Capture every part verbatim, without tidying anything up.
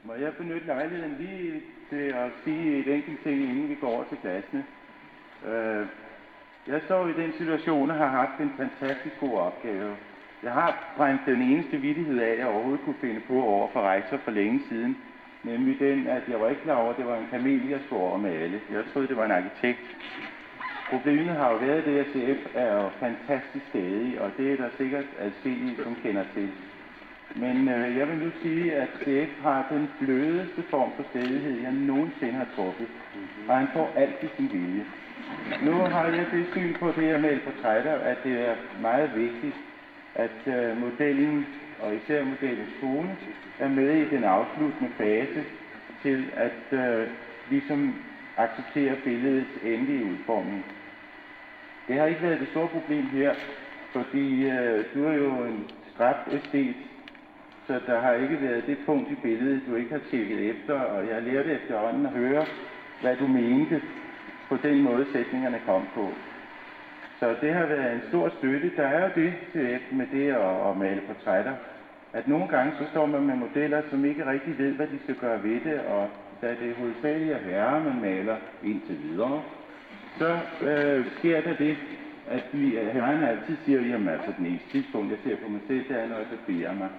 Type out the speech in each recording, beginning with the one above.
Må jeg benytte lejligheden lige til at sige et enkelt ting, inden vi går over til glasene. Øh, jeg står i den situation, og har haft en fantastisk god opgave. Jeg har brændt den eneste vittighed af, jeg overhovedet kunne finde på over for rektor for længe siden. Nemlig den, at jeg var ikke klar over, at det var en kamel, jeg skulle over med alle. Jeg troede, det var en arkitekt. Problemet har jo været det, at C F er jo fantastisk stadig, og det er der sikkert adskillige, som kender til. Men øh, jeg vil nu sige, at C F har den blødeste form for stedighed, jeg nogensinde har truffet. Og han får altid sin vilje. Nu har jeg det syn på det her med portrætter, at det er meget vigtigt, at øh, modellen, og især modellens kone, er med i den afsluttende fase til at øh, ligesom acceptere billedets endelige udformning. Det har ikke været det store problem her, fordi øh, du er jo en strafæstet, så der har ikke været det punkt i billedet, du ikke har tjekket efter, og jeg lærte efterhånden at høre, hvad du mente på den måde, sætningerne kom på. Så det har været en stor støtte. Der er jo det med det at, at male portrætter, at nogle gange så står man med modeller, som ikke rigtig ved, hvad de skal gøre ved det, og da det hovedsageligt er herrer, man maler indtil videre, så øh, sker der det, at vi, herrerne altid siger, jamen altså den eneste tidspunkt, jeg ser på mig selv, det er, når jeg beder mig.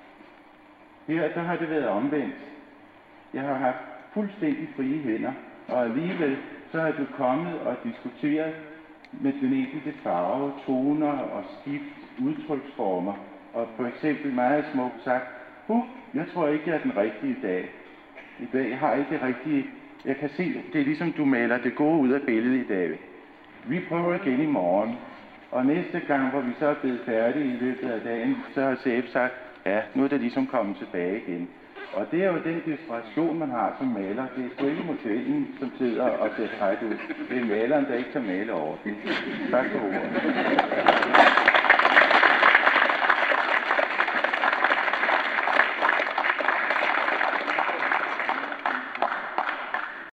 Her, der har det været omvendt. Jeg har haft fuldstændig frie hænder, og alligevel så har du kommet og diskuteret med den enkelte farve, toner og skift, udtryksformer, og for eksempel meget smukt sagt, huh, jeg tror ikke, jeg er den rigtige i dag. I dag har jeg ikke det rigtige. Jeg kan se, det er ligesom du maler det gode ud af billedet i dag. Vi prøver igen i morgen, og næste gang, hvor vi så er blevet færdige i løbet af dagen, så har C F sagt, ja, nu er det ligesom kommet tilbage igen. Og det er jo den desperation, man har som maler. Det er sgu ikke modellen, som sidder og ser træt ud. Det er maleren, der ikke kan male ordentligt. Tak for ordet.